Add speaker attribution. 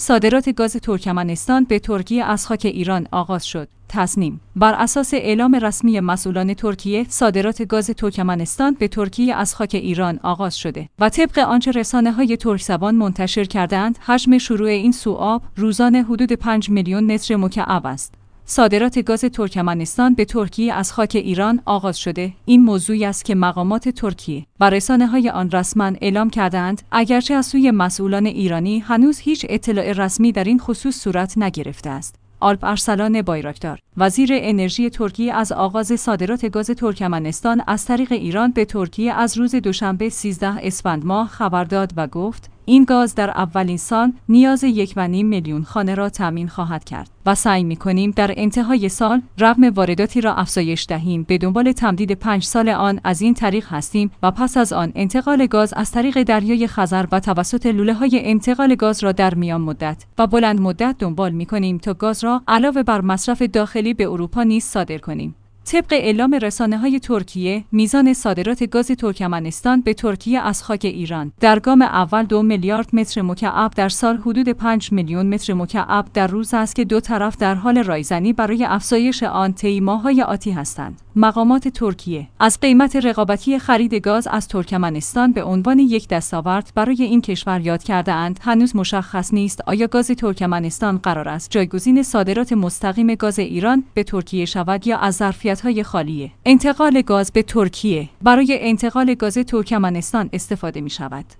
Speaker 1: صادرات گاز ترکمنستان به ترکیه از خاک ایران آغاز شد. تصنیم: بر اساس اعلام رسمی مسئولان ترکیه، صادرات گاز ترکمنستان به ترکیه از خاک ایران آغاز شده و طبق آنچه رسانه‌های ترک زبان منتشر کردند، حجم شروع این سوآب روزانه حدود 5 میلیون متر مکعب است. صادرات گاز ترکمنستان به ترکیه از خاک ایران آغاز شده. این موضوعی است که مقامات ترکیه و رسانه‌های آن رسما اعلام کردند، اگرچه از سوی مسئولان ایرانی هنوز هیچ اطلاع رسمی در این خصوص صورت نگرفته است. آلپ ارسلان بایراکتار، وزیر انرژی ترکیه، از آغاز صادرات گاز ترکمنستان از طریق ایران به ترکیه از روز دوشنبه 13 اسفند ماه خبر داد و گفت این گاز در اولین سال نیاز 1.5 میلیون خانه را تامین خواهد کرد و سعی می‌کنیم در انتهای سال رقم وارداتی را افزایش دهیم. به دنبال تمدید 5 سال آن از این طریق هستیم و پس از آن انتقال گاز از طریق دریای خزر و توسط لوله‌های انتقال گاز را در میان مدت و بلند مدت دنبال می‌کنیم تا گاز را علاوه بر مصرف داخلی به اروپا نیز صادر کنیم. طبق اعلام رسانه‌های ترکیه، میزان صادرات گاز ترکمنستان به ترکیه از خاک ایران در گام اول 2 میلیارد متر مکعب در سال، حدود 5 میلیون متر مکعب در روز است که دو طرف در حال رایزنی برای افزایش آن طی ماه‌های آتی هستند. مقامات ترکیه از قیمت رقابتی خرید گاز از ترکمنستان به عنوان یک دستاورد برای این کشور یاد کرده‌اند. هنوز مشخص نیست آیا گاز ترکمنستان قرار است جایگزین صادرات مستقیم گاز ایران به ترکیه شود یا از ظرفیت‌های خالی انتقال گاز به ترکیه برای انتقال گاز ترکمنستان استفاده می‌شود.